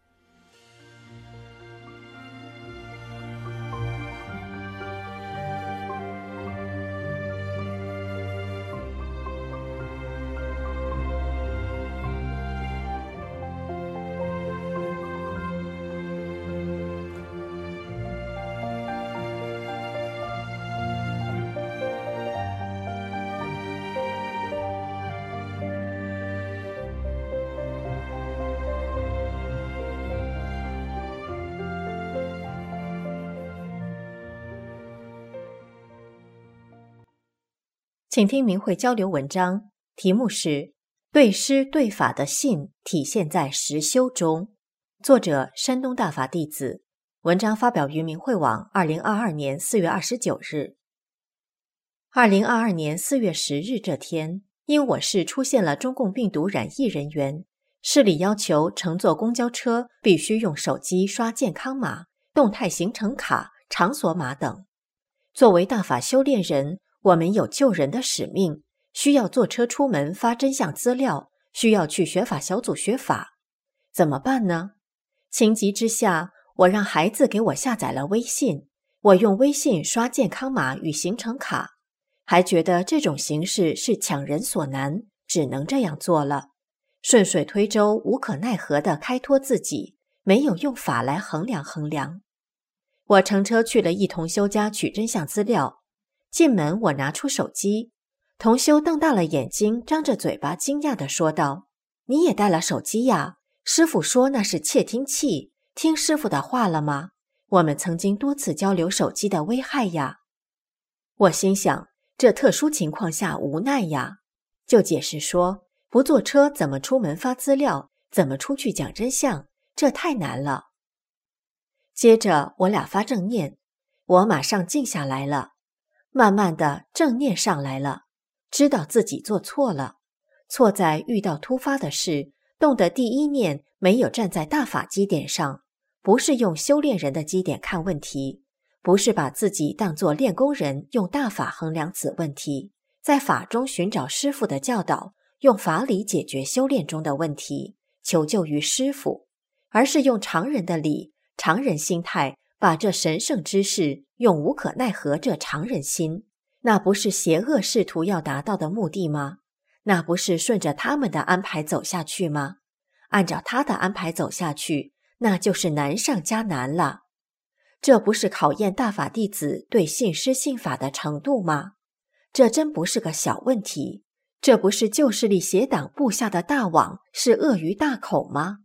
请听明慧交流文章，题目是对师对法的信体现在实修中，作者山东大法弟子，文章发表于明慧网二零二二年四月二十九日。二零二二年四月十日这天，因我市出现了中共病毒染疫人员，市里要求乘坐公交车必须用手机刷健康码、动态行程卡、场所码等。作为大法修炼人，我们有救人的使命，需要坐车出门发真相资料，需要去学法小组学法。怎么办呢？情急之下，我让孩子给我下载了微信，我用微信刷健康码与行程卡，还觉得这种形式是强人所难，只能这样做了。顺水推舟，无可奈何地开脱自己，没有用法来衡量衡量。我乘车去了一同修家取真相资料，进门我拿出手机，同修瞪大了眼睛，张着嘴巴惊讶地说道：你也带了手机呀？师父说那是窃听器，听师父的话了吗？我们曾经多次交流手机的危害呀。我心想，这特殊情况下无奈呀，就解释说，不坐车怎么出门发资料，怎么出去讲真相，这太难了。接着我俩发正念，我马上静下来了，慢慢的正念上来了，知道自己做错了，错在遇到突发的事，动的第一念没有站在大法基点上，不是用修炼人的基点看问题，不是把自己当作练功人用大法衡量此问题，在法中寻找师父的教导，用法理解决修炼中的问题，求救于师父，而是用常人的理、常人心态，把这神圣之事用无可奈何这常人心，那不是邪恶试图要达到的目的吗？那不是顺着他们的安排走下去吗？按照他的安排走下去，那就是难上加难了。这不是考验大法弟子对信师信法的程度吗？这真不是个小问题。这不是旧势力邪党布下的大网，是鳄鱼大口吗？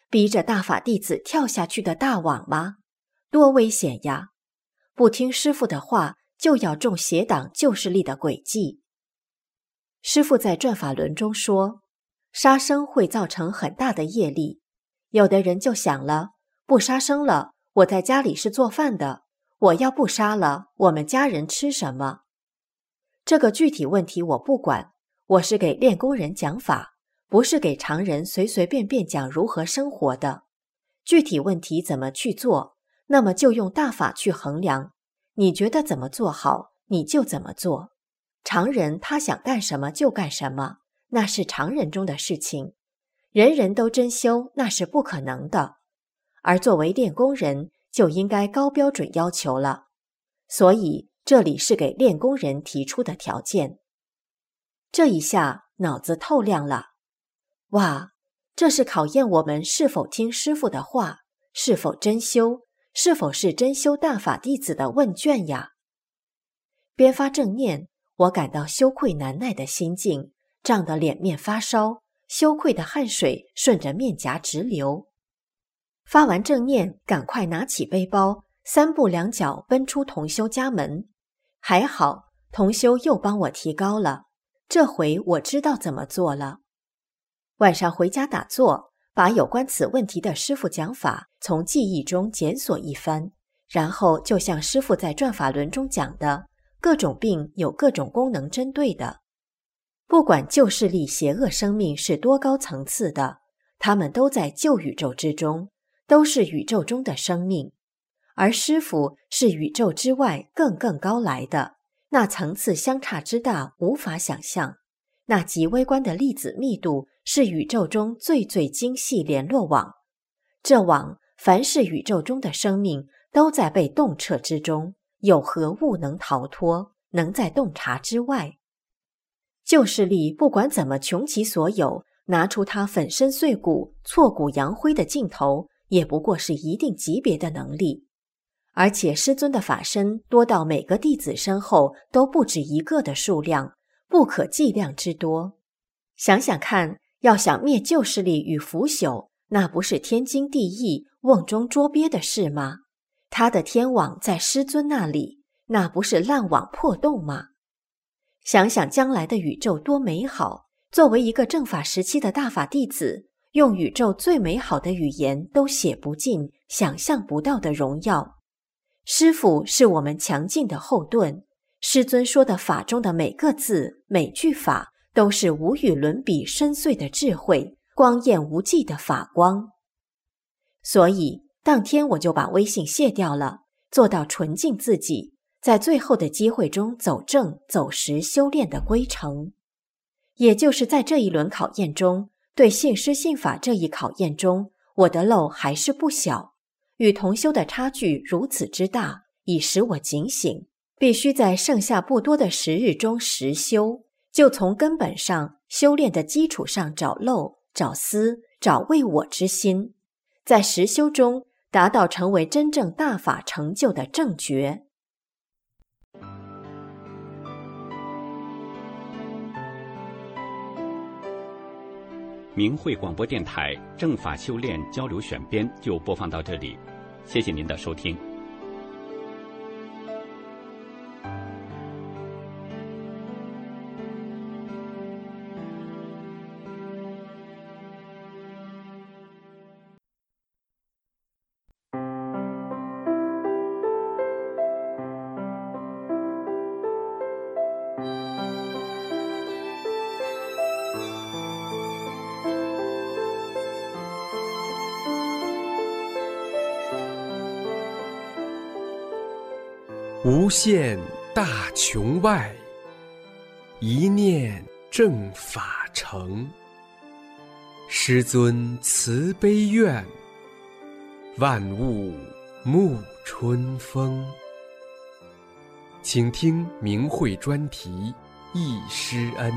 逼着大法弟子跳下去的大网吗？多危险呀！不听师父的话，就要中邪党旧势力的诡计。师父在转法轮中说，杀生会造成很大的业力，有的人就想了，不杀生了，我在家里是做饭的，我要不杀了，我们家人吃什么？这个具体问题我不管，我是给练功人讲法，不是给常人随随便便讲如何生活的。具体问题怎么去做，那么就用大法去衡量，你觉得怎么做好，你就怎么做。常人他想干什么就干什么，那是常人中的事情，人人都真修，那是不可能的。而作为练功人，就应该高标准要求了。所以这里是给练功人提出的条件。这一下脑子透亮了，哇，这是考验我们是否听师父的话，是否真修，是否是真修大法弟子的问卷呀。边发正念，我感到羞愧难耐的心境，胀得脸面发烧，羞愧的汗水顺着面颊直流。发完正念，赶快拿起背包，三步两脚奔出同修家门。还好，同修又帮我提高了，这回我知道怎么做了。晚上回家打坐，把有关此问题的师父讲法从记忆中检索一番，然后就像师父在转法轮中讲的，各种病有各种功能针对的。不管旧势力邪恶生命是多高层次的，他们都在旧宇宙之中，都是宇宙中的生命。而师父是宇宙之外更更高来的，那层次相差之大无法想象，那极微观的粒子密度是宇宙中最最精细联络网。这网凡是宇宙中的生命都在被洞彻之中，有何物能逃脱，能在洞察之外？旧势力不管怎么穷其所有，拿出他粉身碎骨、挫骨扬灰的劲头，也不过是一定级别的能力。而且师尊的法身多到每个弟子身后都不止一个的数量，不可计量之多。想想看，要想灭旧势力与腐朽，那不是天经地义、瓮中捉鳖的事吗？他的天网在师尊那里，那不是烂网破洞吗？想想将来的宇宙多美好，作为一个正法时期的大法弟子，用宇宙最美好的语言都写不尽、想象不到的荣耀。师父是我们强劲的后盾，师尊说的法中的每个字、每句法，都是无与伦比深邃的智慧，光艳无际的法光。所以当天我就把微信卸掉了，做到纯净自己，在最后的机会中走正走实修炼的归程。也就是在这一轮考验中，对信师信法这一考验中，我的漏还是不小，与同修的差距如此之大，已使我警醒，必须在剩下不多的时日中实修，就从根本上修炼的基础上找漏、找思、找为我之心，在实修中达到成为真正大法成就的正觉。 明慧广播电台正法修炼交流选编就播放到这里，谢谢您的收听。 无限大穹外，一念正法成。师尊慈悲愿，万物沐春风。请听明慧专题忆师恩。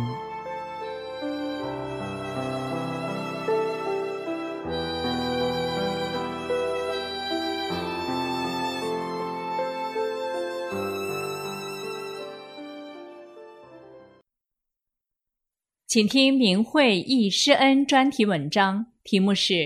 请听明慧忆师恩专题文章，题目是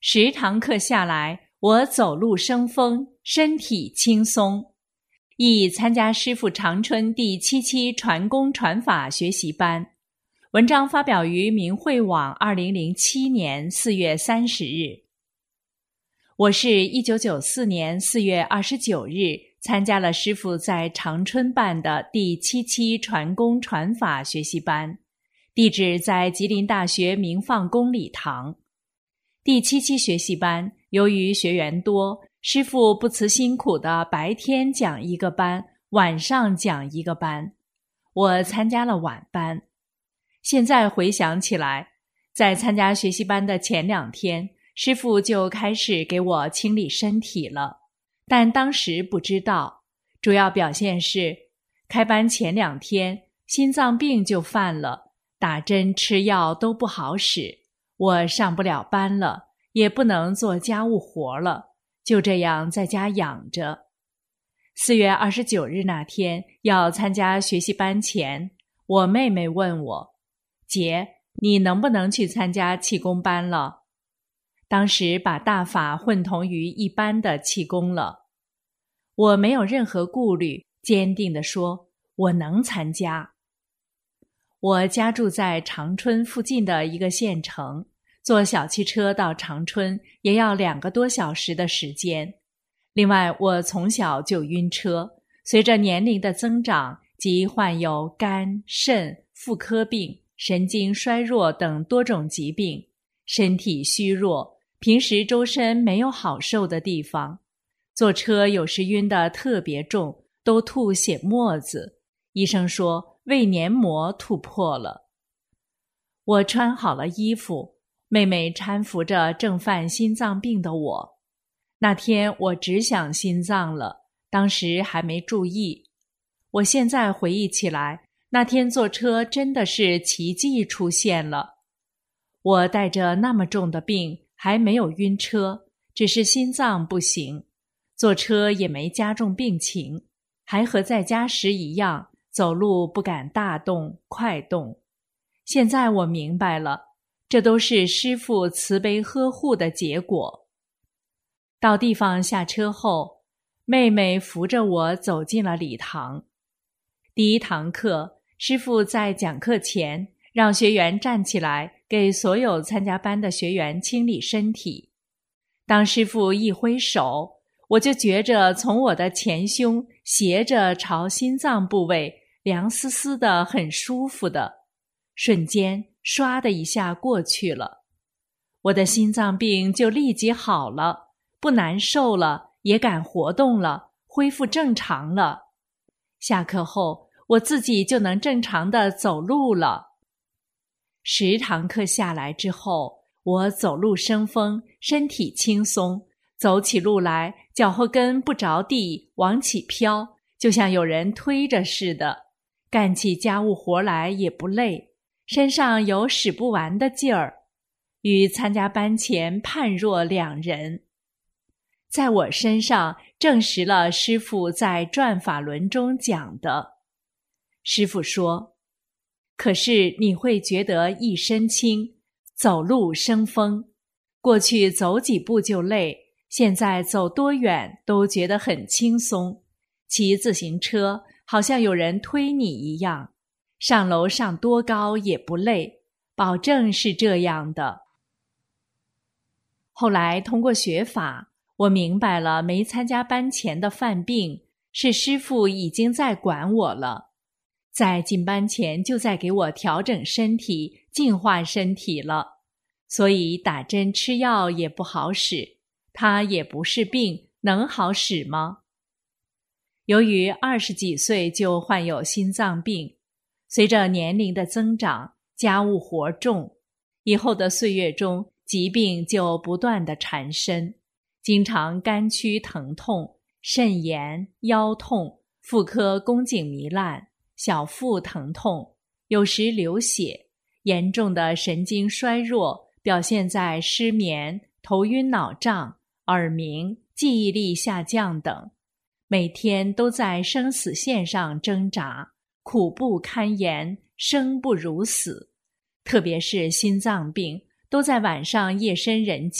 十堂课下来，我走路生风，身体轻松。亦参加师父长春第七期传功传法学习班。文章发表于明慧网二零零七年四月三十日。我是一九九四年四月二十九日参加了师父在长春办的第七期传功传法学习班，地址在吉林大学明放宫礼堂。第七期学习班由于学员多，师父不辞辛苦的白天讲一个班，晚上讲一个班。我参加了晚班。现在回想起来，在参加学习班的前两天，师父就开始给我清理身体了，但当时不知道。主要表现是，开班前两天心脏病就犯了，打针吃药都不好使，我上不了班了，也不能做家务活了，就这样在家养着。四月二十九日那天要参加学习班前，我妹妹问我，姐，你能不能去参加气功班了？当时把大法混同于一般的气功了。我没有任何顾虑，坚定地说，我能参加。我家住在长春附近的一个县城，坐小汽车到长春也要两个多小时的时间。另外，我从小就晕车，随着年龄的增长及患有肝、肾、妇科病、神经衰弱等多种疾病，身体虚弱，平时周身没有好受的地方，坐车有时晕得特别重，都吐血沫子，医生说胃黏膜吐破了。我穿好了衣服，妹妹搀扶着正犯心脏病的我。那天我只想心脏了，当时还没注意。我现在回忆起来，那天坐车真的是奇迹出现了。我带着那么重的病，还没有晕车，只是心脏不行，坐车也没加重病情，还和在家时一样，走路不敢大动快动。现在我明白了，这都是师父慈悲呵护的结果。到地方下车后，妹妹扶着我走进了礼堂。第一堂课，师父在讲课前让学员站起来，给所有参加班的学员清理身体。当师父一挥手，我就觉着从我的前胸斜着朝心脏部位凉丝丝的，很舒服的，瞬间唰的一下过去了。我的心脏病就立即好了，不难受了，也敢活动了，恢复正常了。下课后，我自己就能正常的走路了。十堂课下来之后，我走路生风，身体轻松，走起路来脚后跟不着地，往起飘，就像有人推着似的，干起家务活来也不累，身上有使不完的劲儿，与参加班前判若两人。在我身上证实了师父在转法轮中讲的。师父说，可是你会觉得一身轻，走路生风，过去走几步就累，现在走多远都觉得很轻松，骑自行车好像有人推你一样，上楼上多高也不累，保证是这样的。后来通过学法，我明白了没参加班前的犯病，是师父已经在管我了，在进班前就在给我调整身体，净化身体了，所以打针吃药也不好使，它也不是病，能好使吗？由于二十几岁就患有心脏病，随着年龄的增长，家务活重，以后的岁月中疾病就不断的缠身，经常肝区疼痛、肾炎、腰痛、妇科宫颈糜烂、小腹疼痛，有时流血，严重的神经衰弱表现在失眠、头晕脑胀、耳鸣、记忆力下降等，每天都在生死线上挣扎，苦不堪言，生不如死。特别是心脏病，都在晚上夜深人静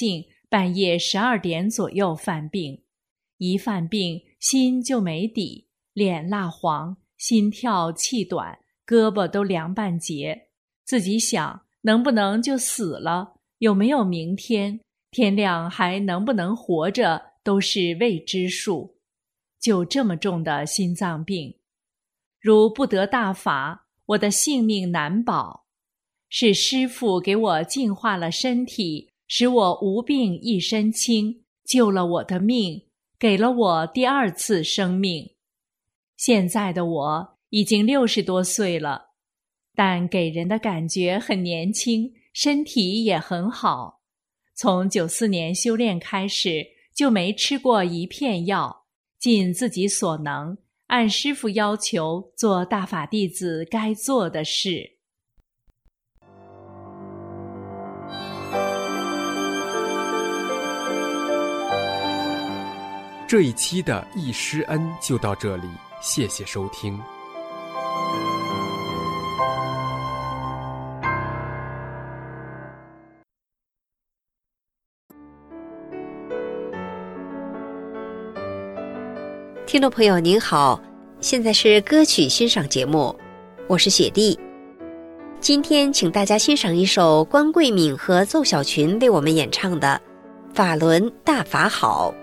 半夜十二点左右犯病，一犯病心就没底，脸蜡黄，心跳气短，胳膊都凉半截，自己想能不能就死了，有没有明天，天亮还能不能活着都是未知数。就这么重的心脏病，如不得大法，我的性命难保。是师父给我净化了身体，使我无病一身轻，救了我的命，给了我第二次生命。现在的我已经六十多岁了，但给人的感觉很年轻，身体也很好。从九四年修炼开始，就没吃过一片药，尽自己所能，按师父要求做大法弟子该做的事。 这一期的易师恩就到这里，谢谢收听。 听众朋友您好，现在是歌曲欣赏节目，我是雪莉。今天请大家欣赏一首关桂敏和奏小群为我们演唱的《法轮大法好》。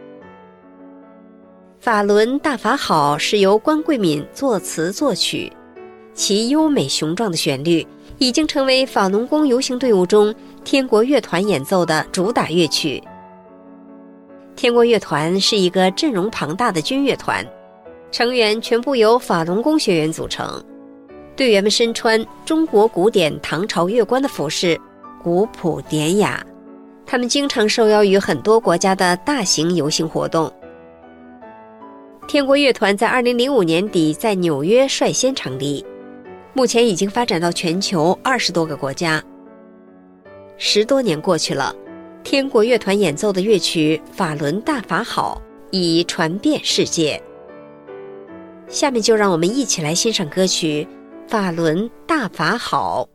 法轮大法好是由关桂敏作词作曲，其优美雄壮的旋律已经成为法轮功游行队伍中天国乐团演奏的主打乐曲。天国乐团是一个阵容庞大的军乐团，成员全部由法轮功学员组成，队员们身穿中国古典唐朝乐官的服饰，古朴典雅。他们经常受邀于很多国家的大型游行活动。天国乐团在二零零五年底在纽约率先成立，目前已经发展到全球二十多个国家。十多年过去了，天国乐团演奏的乐曲《法轮大法好》已传遍世界。下面就让我们一起来欣赏歌曲《法轮大法好》。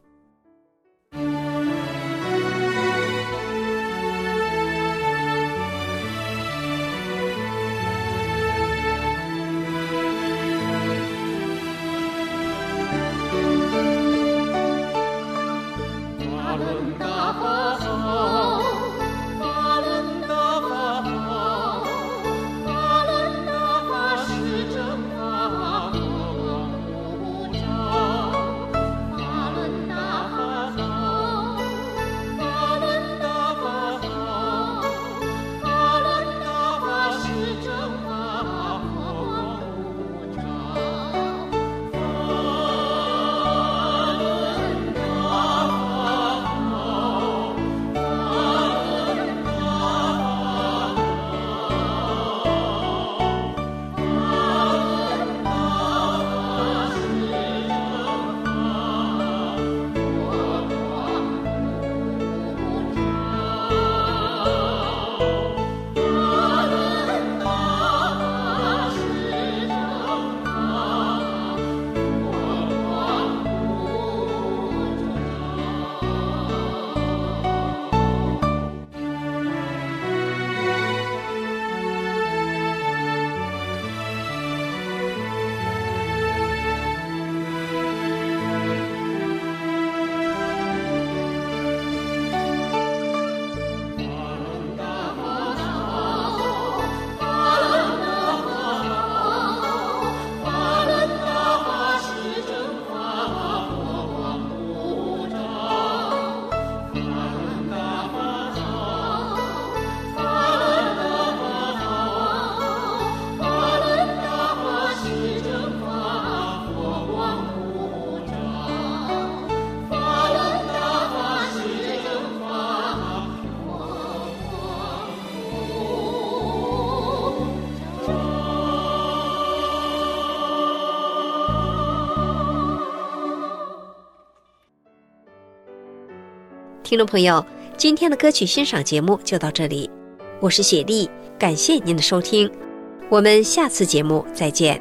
听众朋友，今天的歌曲欣赏节目就到这里，我是雪莉，感谢您的收听，我们下次节目再见。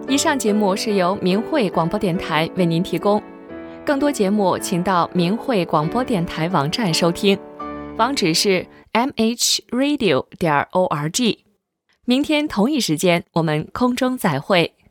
以上节目是由明慧广播电台为您提供，更多节目请到明慧广播电台网站收听，网址是 m h radio 点 org。明天同一时间，我们空中再会。